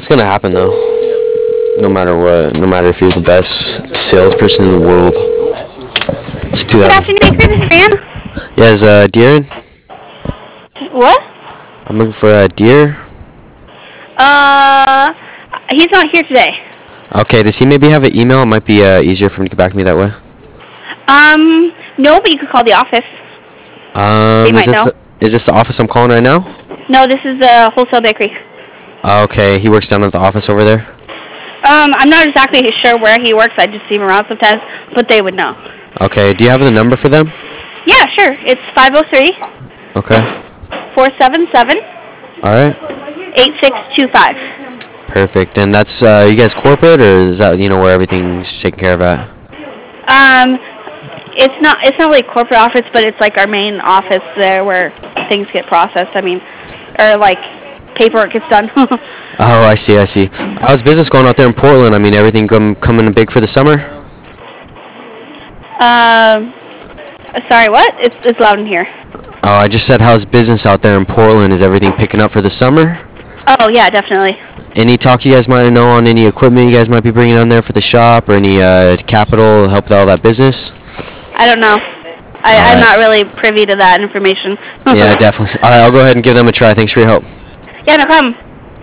gonna happen though. No matter what. No matter if you're the best salesperson in the world. Let's do Good that. afternoon, Chris. This is Fran. Yeah, is Deer in? What? I'm looking for Deer. He's not here today. Okay, does he maybe have an email? It might be easier for him to get back to me that way. No, but you could call the office. They might know. Is this the office I'm calling right now? No, this is the wholesale bakery. Okay, he works down at the office over there? I'm not exactly sure where he works. I just see him around sometimes, but they would know. Okay, do you have the number for them? Yeah, sure. It's 503. Okay. 477. Alright. 8625. Perfect. And that's, you guys corporate, or is that, where everything's taken care of at? It's not really corporate office, but it's like our main office there where things get processed. Or like paperwork gets done. Oh, I see. How's business going out there in Portland? Everything coming big for the summer? Sorry, what? It's loud in here. Oh, I just said how's business out there in Portland? Is everything picking up for the summer? Oh, yeah, definitely. Any talk you guys might know on any equipment you guys might be bringing on there for the shop, or any capital help with all that business? I don't know. I'm not really privy to that information. Yeah, definitely. All right, I'll go ahead and give them a try. Thanks for your help. Yeah, no problem.